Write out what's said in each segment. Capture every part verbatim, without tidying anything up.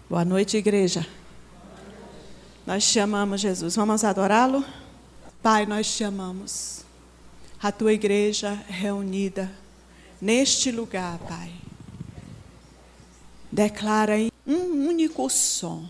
Boa noite, igreja. Nós te amamos, Jesus. Vamos adorá-lo? Pai, nós te amamos. A tua igreja reunida neste lugar, Pai. Declara em um único som: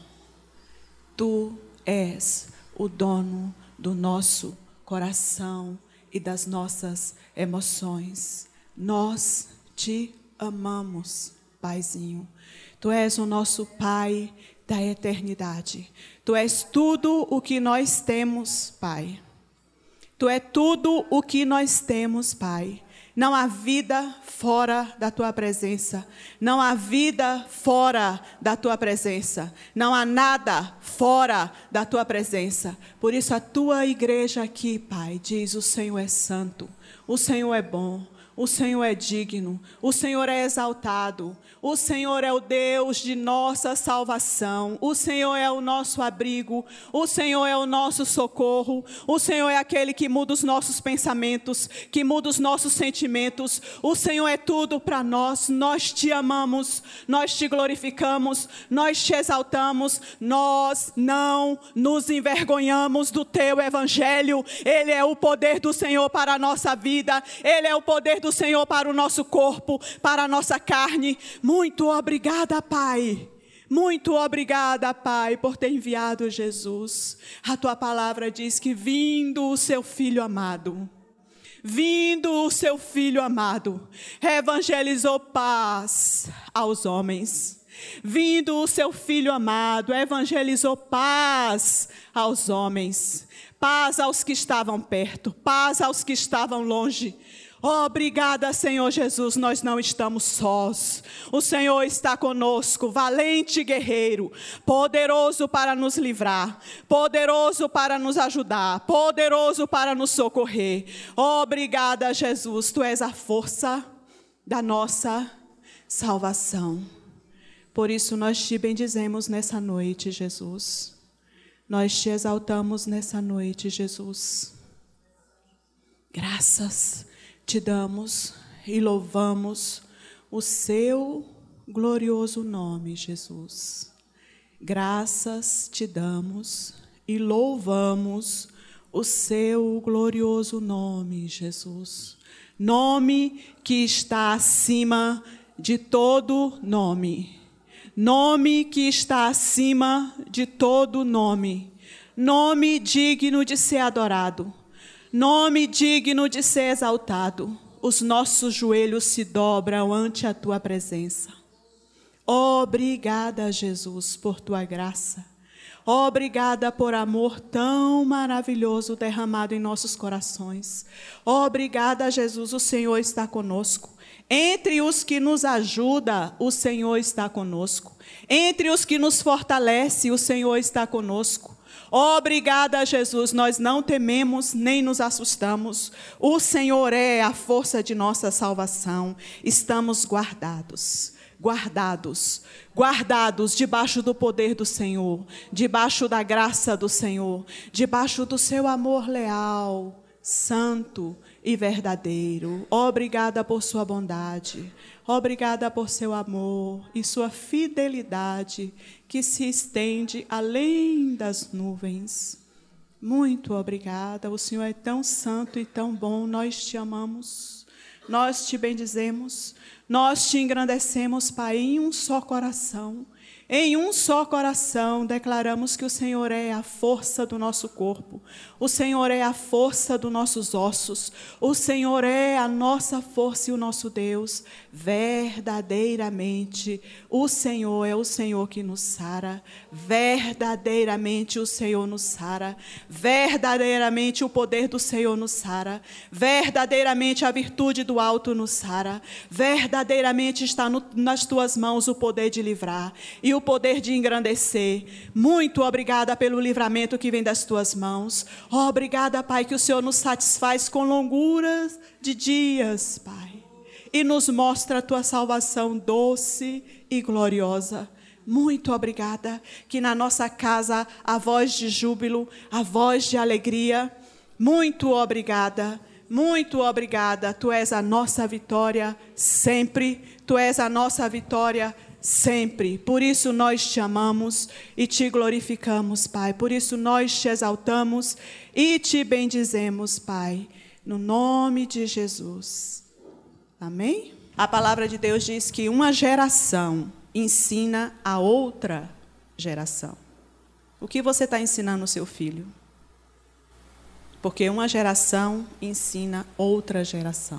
Tu és o dono do nosso coração e das nossas emoções. Nós te amamos, Paizinho. Tu és o nosso Pai da eternidade. Tu és tudo o que nós temos, Pai. Tu és tudo o que nós temos, Pai. Não há vida fora da Tua presença. Não há vida fora da Tua presença. Não há nada fora da Tua presença. Por isso a Tua igreja aqui, Pai, diz: o Senhor é santo, o Senhor é bom, o Senhor é digno, o Senhor é exaltado, o Senhor é o Deus de nossa salvação, o Senhor é o nosso abrigo, o Senhor é o nosso socorro, o Senhor é aquele que muda os nossos pensamentos, que muda os nossos sentimentos, o Senhor é tudo para nós. Nós te amamos, nós te glorificamos, nós te exaltamos, nós não nos envergonhamos do Teu Evangelho. Ele é o poder do Senhor para a nossa vida, Ele é o poder do do Senhor para o nosso corpo, para a nossa carne. Muito obrigada, Pai. Muito obrigada, Pai, por ter enviado Jesus. A Tua palavra diz que vindo o Seu Filho amado, vindo o Seu Filho amado, evangelizou paz aos homens. Vindo o Seu Filho amado, evangelizou paz aos homens. Paz aos que estavam perto, paz aos que estavam longe. Obrigada, Senhor Jesus, nós não estamos sós. O Senhor está conosco, valente guerreiro, poderoso para nos livrar, poderoso para nos ajudar, poderoso para nos socorrer. Obrigada, Jesus, Tu és a força da nossa salvação. Por isso nós Te bendizemos nessa noite, Jesus. Nós Te exaltamos nessa noite, Jesus. Graças Te damos e louvamos o Seu glorioso nome, Jesus. Graças Te damos e louvamos o Seu glorioso nome, Jesus. Nome que está acima de todo nome. Nome que está acima de todo nome. Nome digno de ser adorado. Nome digno de ser exaltado. Os nossos joelhos se dobram ante a Tua presença. Obrigada, Jesus, por Tua graça. Obrigada por amor tão maravilhoso derramado em nossos corações. Obrigada, Jesus, o Senhor está conosco. Entre os que nos ajuda, o Senhor está conosco. Entre os que nos fortalece, o Senhor está conosco. Obrigada, Jesus, nós não tememos nem nos assustamos. O Senhor é a força de nossa salvação. Estamos guardados, guardados, guardados debaixo do poder do Senhor, debaixo da graça do Senhor, debaixo do Seu amor leal, santo e verdadeiro. Obrigada por Sua bondade. Obrigada por Seu amor e Sua fidelidade que se estende além das nuvens. Muito obrigada. O Senhor é tão santo e tão bom. Nós Te amamos. Nós Te bendizemos. Nós Te engrandecemos, Pai, em um só coração. Em um só coração declaramos que o Senhor é a força do nosso corpo. O Senhor é a força dos nossos ossos. O Senhor é a nossa força e o nosso Deus. Verdadeiramente, o Senhor é o Senhor que nos sara. Verdadeiramente, o Senhor nos sara. Verdadeiramente, o poder do Senhor nos sara. Verdadeiramente, a virtude do alto nos sara. Verdadeiramente, está no, nas Tuas mãos o poder de livrar e o poder de engrandecer. Muito obrigada pelo livramento que vem das Tuas mãos. Obrigada, Pai, que o Senhor nos satisfaz com longuras de dias, Pai, e nos mostra a Tua salvação doce e gloriosa. Muito obrigada, que na nossa casa a voz de júbilo, a voz de alegria. Muito obrigada, muito obrigada. Tu és a nossa vitória sempre, Tu és a nossa vitória sempre. Por isso nós te amamos e te glorificamos, Pai. Por isso nós te exaltamos e te bendizemos, Pai, no nome de Jesus. Amém? A palavra de Deus diz que uma geração ensina a outra geração. O que você está ensinando ao seu filho? Porque uma geração ensina outra geração.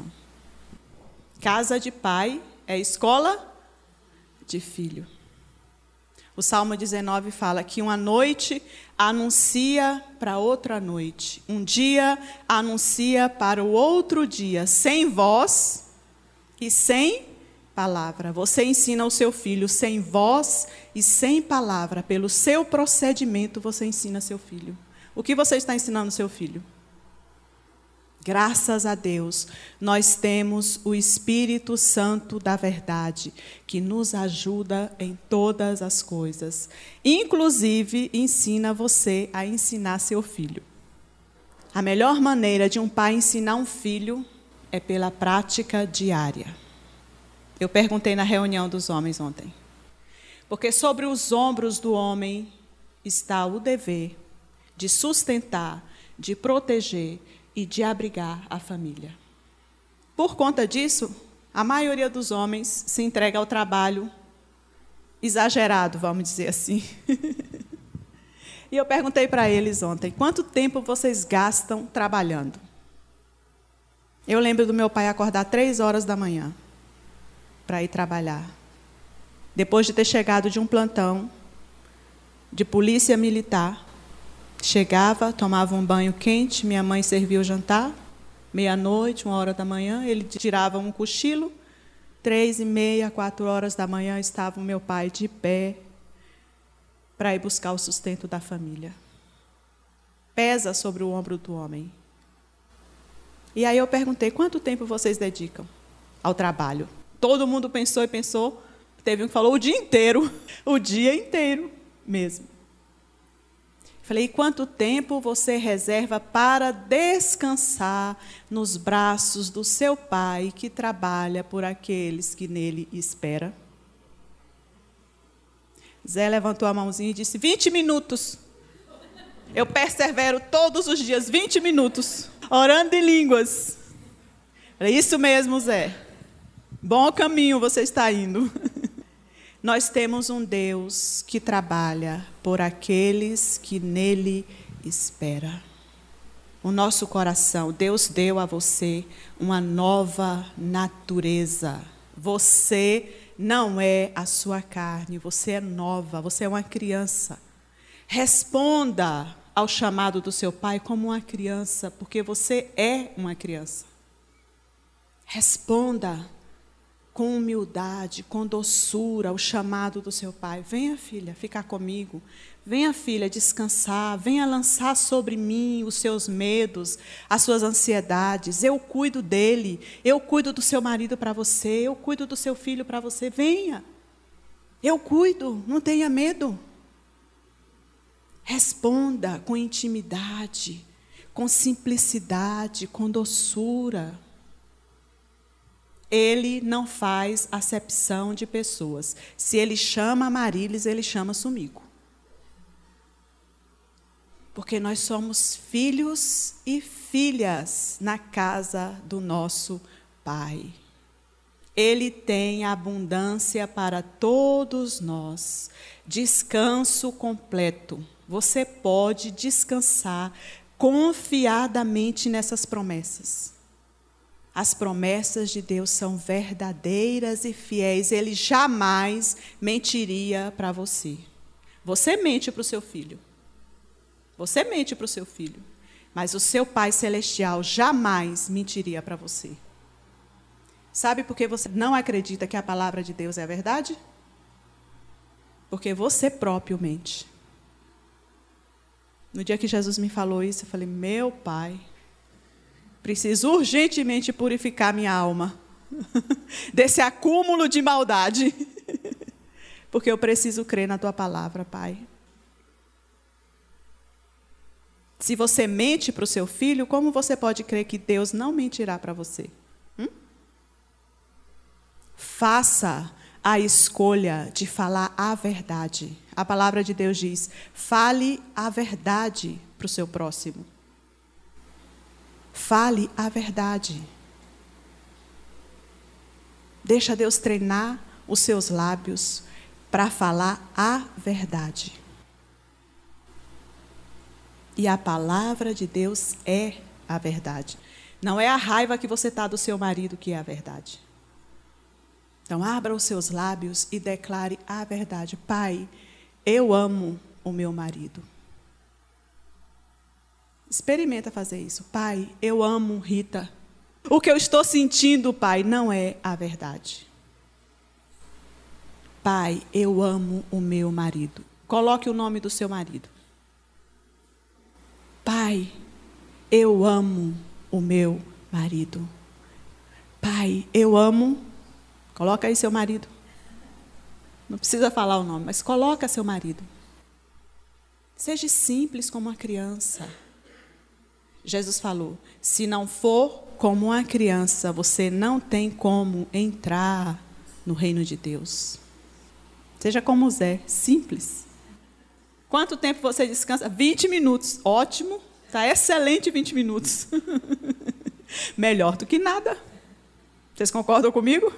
Casa de pai é escola de filho. O Salmo dezenove fala que uma noite anuncia para outra noite. Um dia anuncia para o outro dia, sem voz e sem palavra. Você ensina ao seu filho sem voz e sem palavra. Pelo seu procedimento, você ensina seu filho. O que você está ensinando ao seu filho? Graças a Deus, nós temos o Espírito Santo da verdade, que nos ajuda em todas as coisas. Inclusive, ensina você a ensinar seu filho. A melhor maneira de um pai ensinar um filho é pela prática diária. Eu perguntei na reunião dos homens ontem. Porque sobre os ombros do homem está o dever de sustentar, de proteger e de abrigar a família. Por conta disso, a maioria dos homens se entrega ao trabalho exagerado, vamos dizer assim. E eu perguntei para eles ontem, quanto tempo vocês gastam trabalhando? Eu lembro do meu pai acordar três horas da manhã para ir trabalhar. Depois de ter chegado de um plantão de polícia militar, chegava, tomava um banho quente, minha mãe servia o jantar, meia-noite, uma hora da manhã, ele tirava um cochilo, três e meia, quatro horas da manhã, estava o meu pai de pé para ir buscar o sustento da família. Pesa sobre o ombro do homem. E aí eu perguntei, quanto tempo vocês dedicam ao trabalho? Todo mundo pensou e pensou, teve um que falou o dia inteiro, o dia inteiro mesmo. Falei, e quanto tempo você reserva para descansar nos braços do seu pai que trabalha por aqueles que nele espera? Zé levantou a mãozinha e disse, vinte minutos. Eu persevero todos os dias, vinte minutos, orando em línguas. Falei, isso mesmo, Zé. Bom caminho você está indo. Nós temos um Deus que trabalha por aqueles que nele espera. O nosso coração, Deus deu a você uma nova natureza. Você não é a sua carne, você é nova, você é uma criança. Responda ao chamado do seu pai como uma criança, porque você é uma criança. Responda com humildade, com doçura, o chamado do seu pai. Venha, filha, ficar comigo. Venha, filha, descansar. Venha lançar sobre mim os seus medos, as suas ansiedades. Eu cuido dele. Eu cuido do seu marido para você. Eu cuido do seu filho para você. Venha. Eu cuido. Não tenha medo. Responda com intimidade, com simplicidade, com doçura. Ele não faz acepção de pessoas. Se ele chama Marilis, ele chama Sumigo. Porque nós somos filhos e filhas na casa do nosso Pai. Ele tem abundância para todos nós. Descanso completo. Você pode descansar confiadamente nessas promessas. As promessas de Deus são verdadeiras e fiéis. Ele jamais mentiria para você. Você mente para o seu filho. Você mente para o seu filho. Mas o seu Pai Celestial jamais mentiria para você. Sabe por que você não acredita que a palavra de Deus é a verdade? Porque você próprio mente. No dia que Jesus me falou isso, eu falei, meu Pai, preciso urgentemente purificar minha alma desse acúmulo de maldade. Porque eu preciso crer na tua palavra, Pai. Se você mente para o seu filho, como você pode crer que Deus não mentirá para você? Hum? Faça a escolha de falar a verdade. A palavra de Deus diz: fale a verdade para o seu próximo. Fale a verdade. Deixa Deus treinar os seus lábios para falar a verdade. E a palavra de Deus é a verdade. Não é a raiva que você está do seu marido que é a verdade. Então, abra os seus lábios e declare a verdade. Pai, eu amo o meu marido. Experimenta fazer isso. Pai, eu amo Rita. O que eu estou sentindo, Pai, não é a verdade. Pai, eu amo o meu marido. Coloque o nome do seu marido. Pai, eu amo o meu marido. Pai, eu amo. Coloca aí seu marido. Não precisa falar o nome, mas coloca seu marido. Seja simples como uma criança. Jesus falou: se não for como uma criança, você não tem como entrar no reino de Deus. Seja como Zé, simples. Quanto tempo você descansa? vinte minutos. Ótimo. Está excelente vinte minutos. Melhor do que nada. Vocês concordam comigo?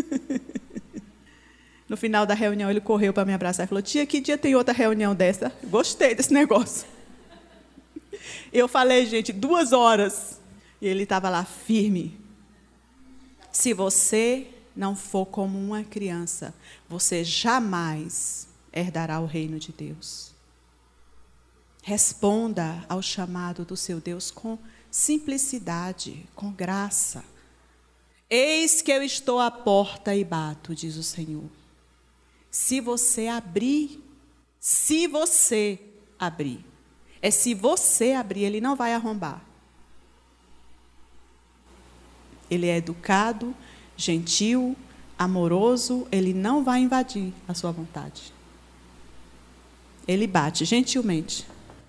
No final da reunião, ele correu para me abraçar e falou: tia, que dia tem outra reunião dessa? Gostei desse negócio. Eu falei, gente, duas horas. E ele estava lá firme. Se você não for como uma criança, você jamais herdará o reino de Deus. Responda ao chamado do seu Deus com simplicidade, com graça. Eis que eu estou à porta e bato, diz o Senhor. Se você abrir, se você abrir, é se você abrir, ele não vai arrombar. Ele é educado, gentil, amoroso, ele não vai invadir a sua vontade. Ele bate gentilmente.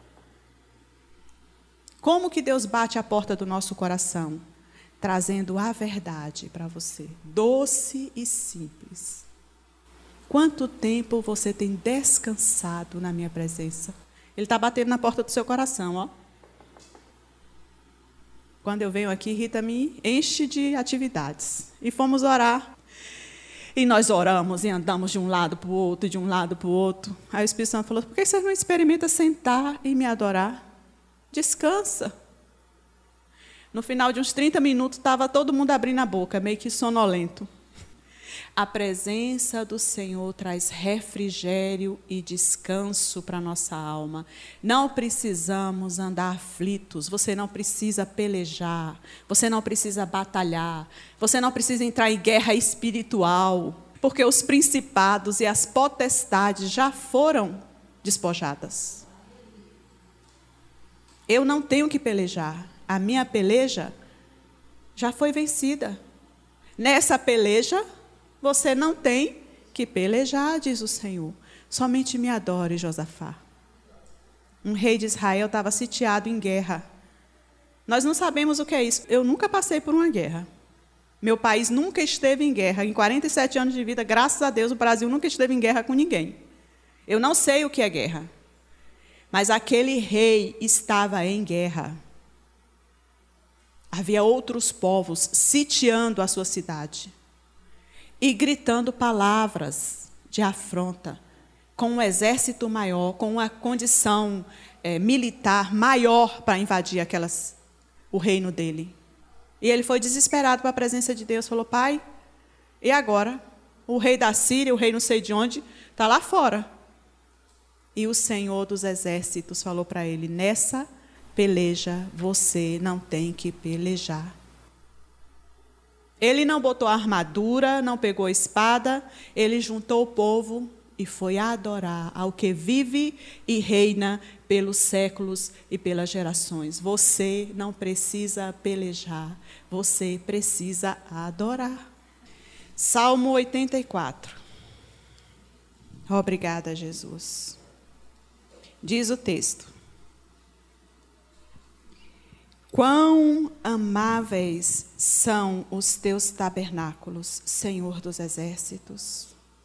Como que Deus bate a porta do nosso coração? Trazendo a verdade para você, doce e simples. Quanto tempo você tem descansado na minha presença? Ele está batendo na porta do seu coração, ó. Quando eu venho aqui, Rita me enche de atividades. E fomos orar. E nós oramos e andamos de um lado para o outro, de um lado para o outro. Aí o Espírito Santo falou: por que você não experimenta sentar e me adorar? Descansa. No final de uns trinta minutos, estava todo mundo abrindo a boca, meio que sonolento. A presença do Senhor traz refrigério e descanso para a nossa alma. Não precisamos andar aflitos, você não precisa pelejar, você não precisa batalhar, você não precisa entrar em guerra espiritual, porque os principados e as potestades já foram despojadas. Eu não tenho que pelejar, a minha peleja já foi vencida. Nessa peleja, você não tem que pelejar, diz o Senhor. Somente me adore, Josafá. Um rei de Israel estava sitiado em guerra. Nós não sabemos o que é isso. Eu nunca passei por uma guerra. Meu país nunca esteve em guerra. Em quarenta e sete anos de vida, graças a Deus, o Brasil nunca esteve em guerra com ninguém. Eu não sei o que é guerra. Mas aquele rei estava em guerra. Havia outros povos sitiando a sua cidade e gritando palavras de afronta, com um exército maior, com uma condição é, militar maior para invadir aquelas, o reino dele. E ele foi desesperado para a presença de Deus, falou: pai, e agora? O rei da Síria, o rei não sei de onde, está lá fora. E o Senhor dos exércitos falou para ele: nessa peleja você não tem que pelejar. Ele não botou a armadura, não pegou a espada, ele juntou o povo e foi adorar ao que vive e reina pelos séculos e pelas gerações. Você não precisa pelejar, você precisa adorar. Salmo oitenta e quatro. Obrigada, Jesus. Diz o texto: quão amáveis são os teus tabernáculos, Senhor dos exércitos.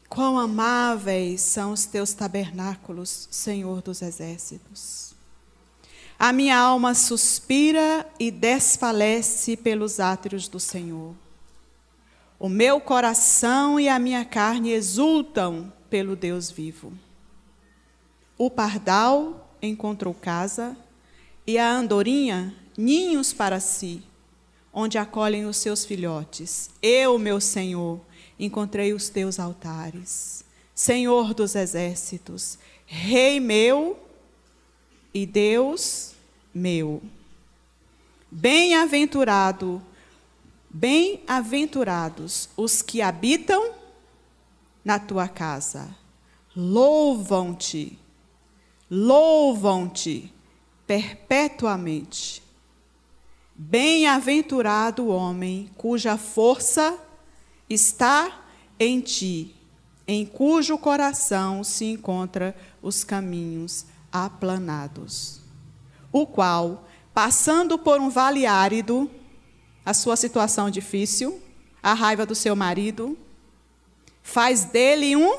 Quão amáveis são os teus tabernáculos, Senhor dos exércitos. A minha alma suspira e desfalece pelos átrios do Senhor. O meu coração e a minha carne exultam pelo Deus vivo. O pardal encontrou casa e a andorinha ninhos para si, onde acolhem os seus filhotes. Eu, meu Senhor, encontrei os teus altares. Senhor dos exércitos, Rei meu e Deus meu. Bem-aventurado, bem-aventurados os que habitam na tua casa. Louvam-te, louvam-te perpetuamente. Bem-aventurado o homem cuja força está em ti, em cujo coração se encontram os caminhos aplanados, o qual, passando por um vale árido, a sua situação difícil, a raiva do seu marido, faz dele um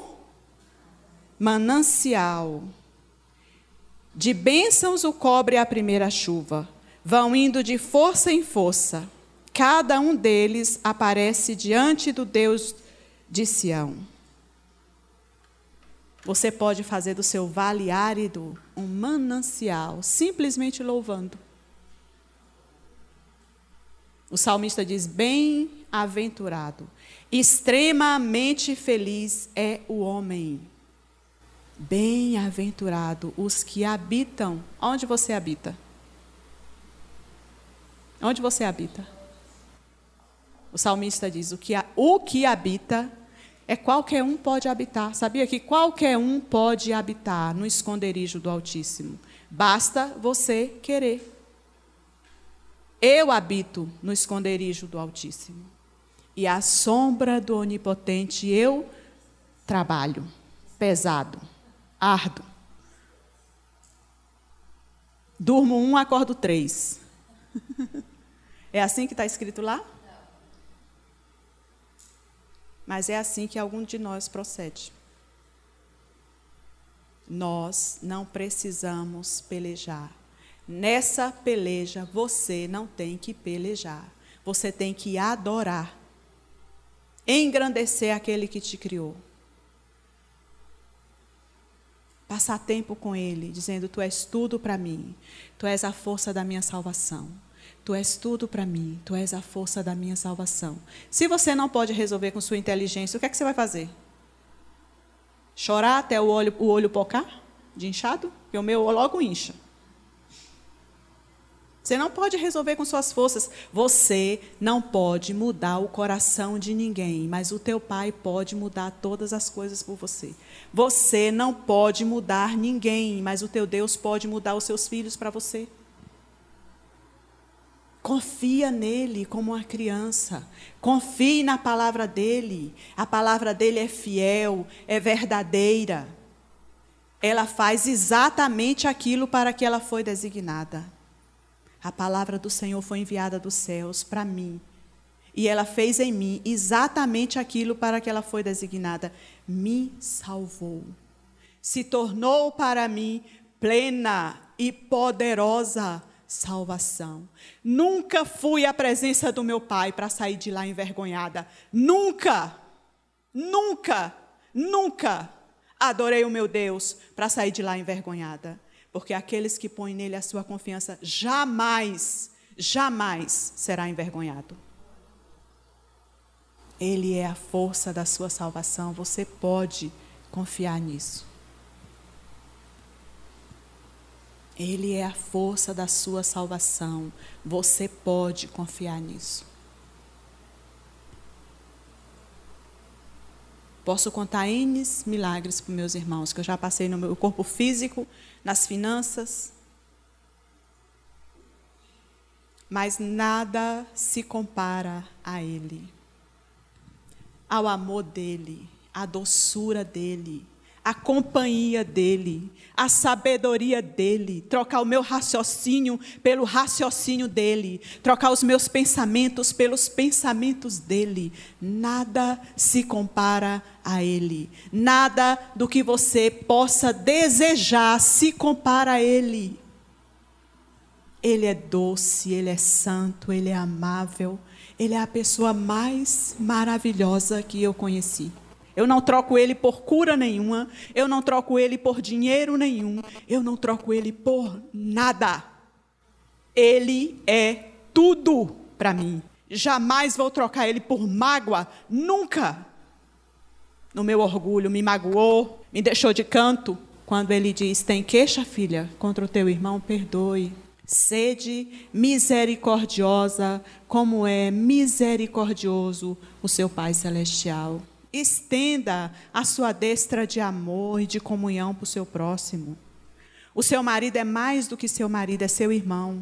manancial. De bênçãos o cobre a primeira chuva, vão indo de força em força. Cada um deles aparece diante do Deus de Sião. Você pode fazer do seu vale árido um manancial, simplesmente louvando. O salmista diz: bem-aventurado, extremamente feliz é o homem. Bem-aventurado os que habitam. Onde você habita? Onde você habita? O salmista diz: o que, o que habita é qualquer um pode habitar. Sabia que qualquer um pode habitar no esconderijo do Altíssimo? Basta você querer. Eu habito no esconderijo do Altíssimo. E à sombra do Onipotente eu trabalho. Pesado. Árduo. Durmo um, acordo três. É assim que está escrito lá? Mas é assim que algum de nós procede. Nós não precisamos pelejar. Nessa peleja, você não tem que pelejar. Você tem que adorar. Engrandecer aquele que te criou. Passar tempo com Ele, dizendo: tu és tudo para mim. Tu és a força da minha salvação. Tu és tudo para mim. Tu és a força da minha salvação. Se você não pode resolver com sua inteligência, o que é que você vai fazer? Chorar até o olho, o olho pocar? De inchado? Porque o meu logo incha. Você não pode resolver com suas forças. Você não pode mudar o coração de ninguém, mas o teu Pai pode mudar todas as coisas por você. Você não pode mudar ninguém, mas o teu Deus pode mudar os seus filhos para você. Confia nele como uma criança. Confie na palavra dele. A palavra dele é fiel, é verdadeira. Ela faz exatamente aquilo para que ela foi designada. A palavra do Senhor foi enviada dos céus para mim. E ela fez em mim exatamente aquilo para que ela foi designada. Me salvou. Se tornou para mim plena e poderosa salvação. Nunca fui à presença do meu Pai para sair de lá envergonhada. Nunca, nunca, nunca adorei o meu Deus para sair de lá envergonhada. Porque aqueles que põem nele a sua confiança jamais, jamais será envergonhado. Ele é a força da sua salvação. Você pode confiar nisso. Ele é a força da sua salvação. Você pode confiar nisso. Posso contar N milagres para meus irmãos, que eu já passei no meu corpo físico, nas finanças. Mas nada se compara a Ele. Ao amor dEle, à doçura dEle, a companhia dele, a sabedoria dele, trocar o meu raciocínio pelo raciocínio dele, trocar os meus pensamentos pelos pensamentos dele. Nada se compara a ele. Nada do que você possa desejar se compara a ele. Ele é doce, ele é santo, ele é amável. Ele é a pessoa mais maravilhosa que eu conheci. Eu não troco ele por cura nenhuma. Eu não troco ele por dinheiro nenhum. Eu não troco ele por nada. Ele é tudo para mim. Jamais vou trocar ele por mágoa. Nunca. No meu orgulho, me magoou, me deixou de canto. Quando ele diz, tem queixa, filha, contra o teu irmão, perdoe. Sede misericordiosa, como é misericordioso o seu Pai Celestial. Estenda a sua destra de amor e de comunhão para o seu próximo. O seu marido é mais do que seu marido, é seu irmão.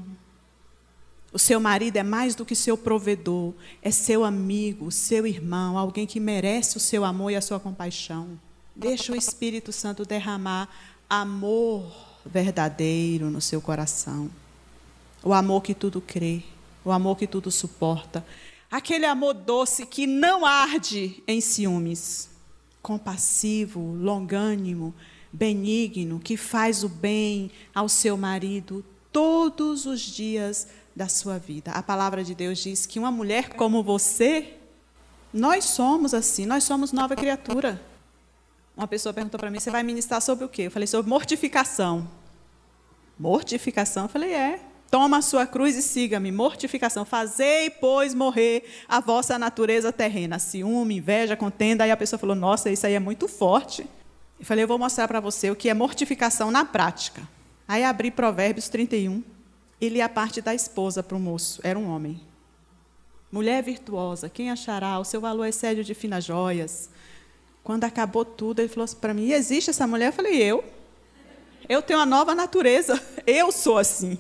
O seu marido é mais do que seu provedor, é seu amigo, seu irmão, alguém que merece o seu amor e a sua compaixão. Deixa o Espírito Santo derramar amor verdadeiro no seu coração. O amor que tudo crê, o amor que tudo suporta. Aquele amor doce que não arde em ciúmes. Compassivo, longânimo, benigno, que faz o bem ao seu marido todos os dias da sua vida. A palavra de Deus diz que uma mulher como você, nós somos assim, nós somos nova criatura. Uma pessoa perguntou para mim, você vai ministrar sobre o quê? Eu falei, sobre mortificação. Mortificação? Eu falei, é. Toma a sua cruz e siga-me. Mortificação. Fazei, pois, morrer a vossa natureza terrena. Ciúme, inveja, contenda. Aí a pessoa falou, nossa, isso aí é muito forte. Eu falei, eu vou mostrar para você o que é mortificação na prática. Aí abri Provérbios trinta e um e li a parte da esposa para o moço. Era um homem. Mulher virtuosa, quem achará? O seu valor excede o de finas joias. Quando acabou tudo, ele falou assim para mim, existe essa mulher? Eu falei, eu? Eu tenho uma nova natureza. Eu sou assim.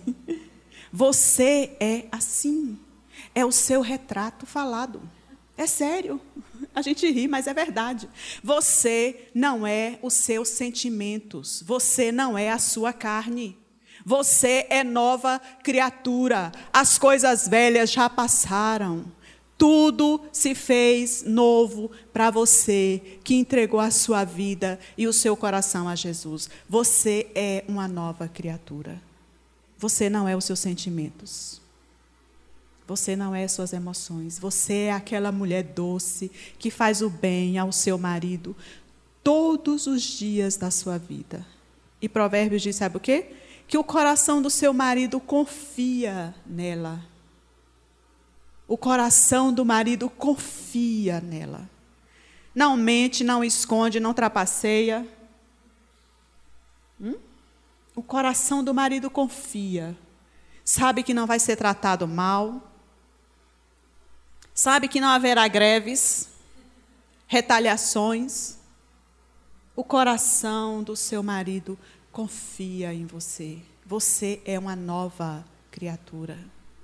Você é assim. É o seu retrato falado. É sério. A gente ri, mas é verdade. Você não é os seus sentimentos. Você não é a sua carne. Você é nova criatura. As coisas velhas já passaram. Tudo se fez novo para você que entregou a sua vida e o seu coração a Jesus. Você é uma nova criatura. Você não é os seus sentimentos. Você não é as suas emoções. Você é aquela mulher doce que faz o bem ao seu marido todos os dias da sua vida. E Provérbios diz, sabe o quê? Que o coração do seu marido confia nela. O coração do marido confia nela. Não mente, não esconde, não trapaceia. Hum? O coração do marido confia. Sabe que não vai ser tratado mal. Sabe que não haverá greves, retaliações. O coração do seu marido confia em você. Você é uma nova criatura.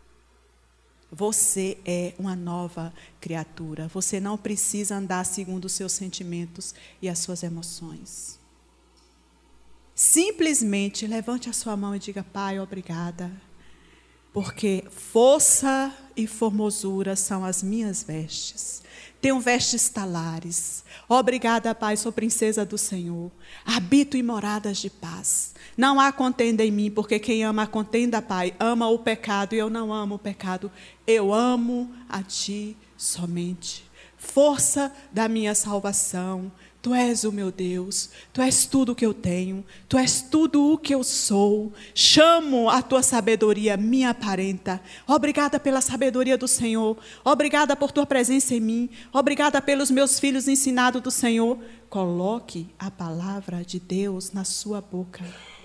Você é uma nova criatura. Você não precisa andar segundo os seus sentimentos e as suas emoções. Simplesmente levante a sua mão e diga, Pai, obrigada, porque força e formosura são as minhas vestes. Tenho vestes talares. Obrigada, Pai, sou princesa do Senhor. Habito em moradas de paz. Não há contenda em mim, porque quem ama a contenda, Pai, ama o pecado, e eu não amo o pecado. Eu amo a Ti somente. Força da minha salvação. Tu és o meu Deus, Tu és tudo o que eu tenho, Tu és tudo o que eu sou. Chamo a Tua sabedoria, minha parenta. Obrigada pela sabedoria do Senhor. Obrigada por Tua presença em mim. Obrigada pelos meus filhos ensinados do Senhor. Coloque a palavra de Deus na sua boca.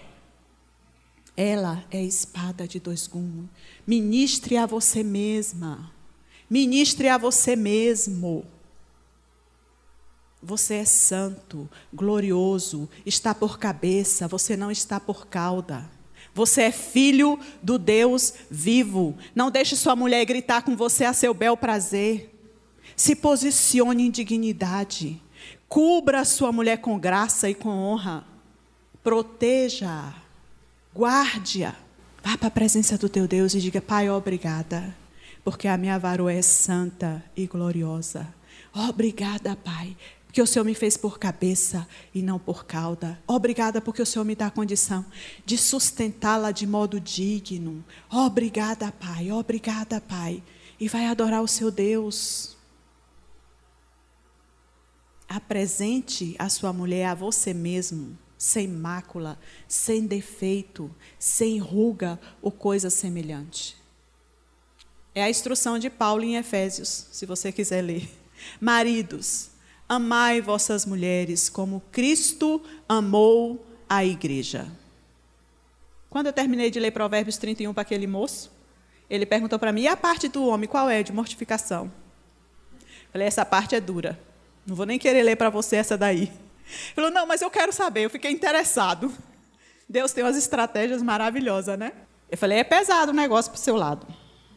Ela é espada de dois gumes. Ministre a você mesma. Ministre a você mesmo. Você é santo, glorioso, está por cabeça, você não está por cauda. Você é filho do Deus vivo. Não deixe sua mulher gritar com você a seu bel prazer. Se posicione em dignidade. Cubra a sua mulher com graça e com honra. Proteja-a. Guarde-a. Vá para a presença do teu Deus e diga: Pai, obrigada, porque a minha varoa é santa e gloriosa. Obrigada, Pai, porque o Senhor me fez por cabeça e não por cauda. Obrigada porque o Senhor me dá a condição de sustentá-la de modo digno. Obrigada, Pai, obrigada, Pai. E vai adorar o seu Deus. Apresente a sua mulher a você mesmo, sem mácula, sem defeito, sem ruga ou coisa semelhante. É a instrução de Paulo em Efésios, se você quiser ler. Maridos, amai vossas mulheres como Cristo amou a igreja. Quando eu terminei de ler Provérbios trinta e um para aquele moço, ele perguntou para mim: e a parte do homem, qual é? De mortificação. Falei: essa parte é dura. Não vou nem querer ler para você essa daí. Ele falou: não, mas eu quero saber. Eu fiquei interessado. Deus tem umas estratégias maravilhosas, né? Eu falei: é pesado o negócio para o seu lado.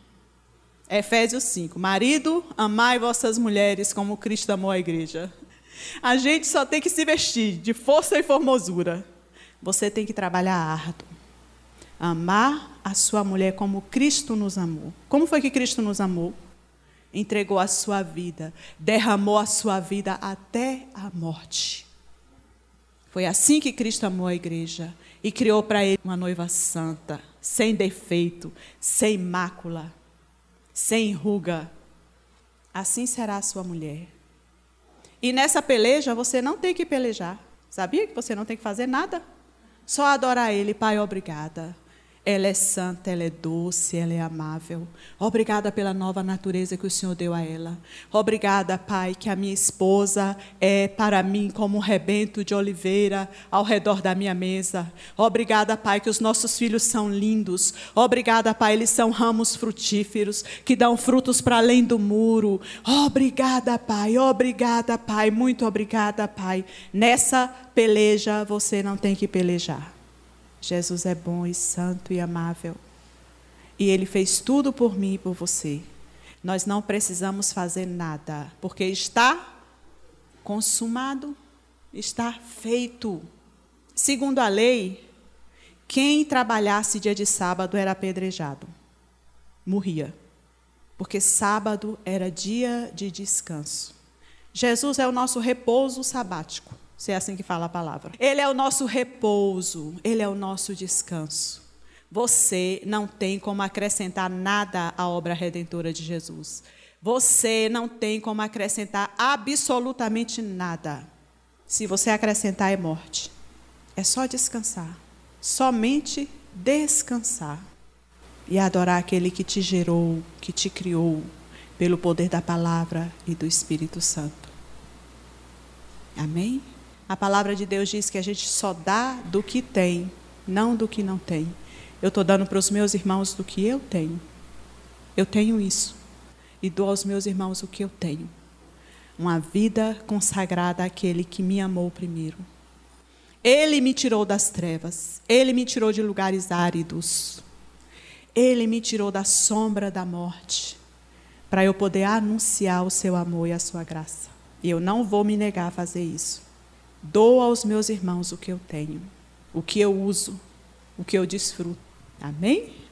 Efésios cinco. Marido, amai vossas mulheres como Cristo amou a igreja. A gente só tem que se vestir de força e formosura. Você tem que trabalhar árduo. Amar a sua mulher como Cristo nos amou. Como foi que Cristo nos amou? Entregou a sua vida, derramou a sua vida até a morte. Foi assim que Cristo amou a igreja e criou para ele uma noiva santa, sem defeito, sem mácula, sem ruga. Assim será a sua mulher. E nessa peleja você não tem que pelejar. Sabia que você não tem que fazer nada? Só adorar ele. Pai, obrigada. Ela é santa, ela é doce, ela é amável. Obrigada pela nova natureza que o Senhor deu a ela. Obrigada, Pai, que a minha esposa é para mim como um rebento de oliveira ao redor da minha mesa. Obrigada, Pai, que os nossos filhos são lindos. Obrigada, Pai, eles são ramos frutíferos que dão frutos para além do muro. Obrigada, Pai, obrigada, Pai, muito obrigada, Pai. Nessa peleja você não tem que pelejar. Jesus é bom e santo e amável. E Ele fez tudo por mim e por você. Nós não precisamos fazer nada, porque está consumado, está feito. Segundo a lei, quem trabalhasse dia de sábado era apedrejado. Morria. Porque sábado era dia de descanso. Jesus é o nosso repouso sabático. Se é assim que fala a palavra. Ele é o nosso repouso, ele é o nosso descanso. Você não tem como acrescentar nada à obra redentora de Jesus. Você não tem como acrescentar absolutamente nada. Se você acrescentar, é morte. É só descansar. Somente descansar. E adorar aquele que te gerou, que te criou, pelo poder da palavra e do Espírito Santo. Amém? A palavra de Deus diz que a gente só dá do que tem, não do que não tem. Eu estou dando para os meus irmãos do que eu tenho. Eu tenho isso. E dou aos meus irmãos o que eu tenho. Uma vida consagrada àquele que me amou primeiro. Ele me tirou das trevas. Ele me tirou de lugares áridos. Ele me tirou da sombra da morte. Para eu poder anunciar o seu amor e a sua graça. E eu não vou me negar a fazer isso. Dou aos meus irmãos o que eu tenho, o que eu uso, o que eu desfruto. Amém?